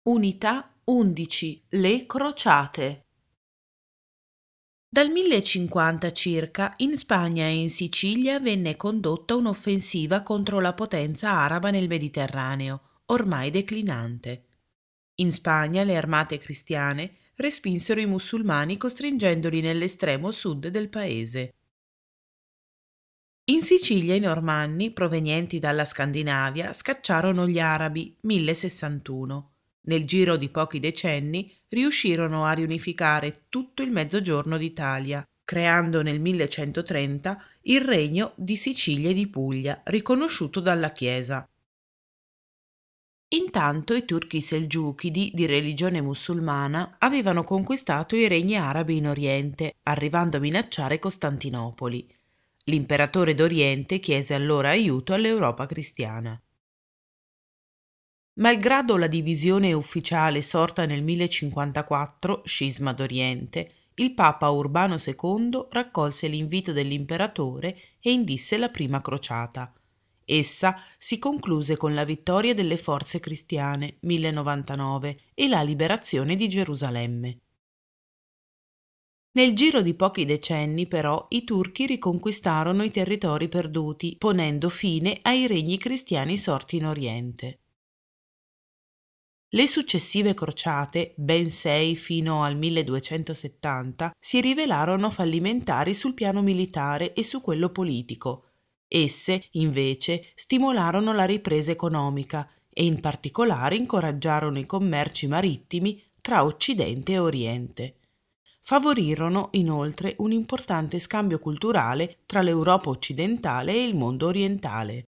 Unità 11. Le crociate. Dal 1050 circa, in Spagna e in Sicilia venne condotta un'offensiva contro la potenza araba nel Mediterraneo, ormai declinante. In Spagna le armate cristiane respinsero i musulmani costringendoli nell'estremo sud del paese. In Sicilia i normanni, provenienti dalla Scandinavia, scacciarono gli arabi 1061. Nel giro di pochi decenni riuscirono a riunificare tutto il mezzogiorno d'Italia, creando nel 1130 il regno di Sicilia e di Puglia, riconosciuto dalla Chiesa. Intanto i turchi selgiukidi, di religione musulmana, avevano conquistato i regni arabi in Oriente, arrivando a minacciare Costantinopoli. L'imperatore d'Oriente chiese allora aiuto all'Europa cristiana. Malgrado la divisione ufficiale sorta nel 1054, scisma d'Oriente, il Papa Urbano II raccolse l'invito dell'imperatore e indisse la prima crociata. Essa si concluse con la vittoria delle forze cristiane 1099 e la liberazione di Gerusalemme. Nel giro di pochi decenni, però, i turchi riconquistarono i territori perduti, ponendo fine ai regni cristiani sorti in Oriente. Le successive crociate, ben 6 fino al 1270, si rivelarono fallimentari sul piano militare e su quello politico. Esse, invece, stimolarono la ripresa economica e in particolare incoraggiarono i commerci marittimi tra Occidente e Oriente. Favorirono inoltre un importante scambio culturale tra l'Europa occidentale e il mondo orientale.